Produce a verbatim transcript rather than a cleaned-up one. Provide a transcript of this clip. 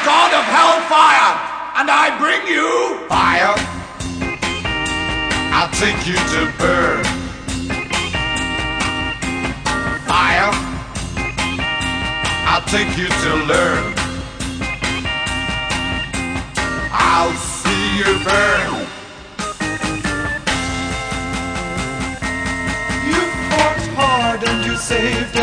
god of hellfire, and I bring you fire. I'll take you to burn. Fire. I'll take you to learn. I'll see you burn. You fought hard and you saved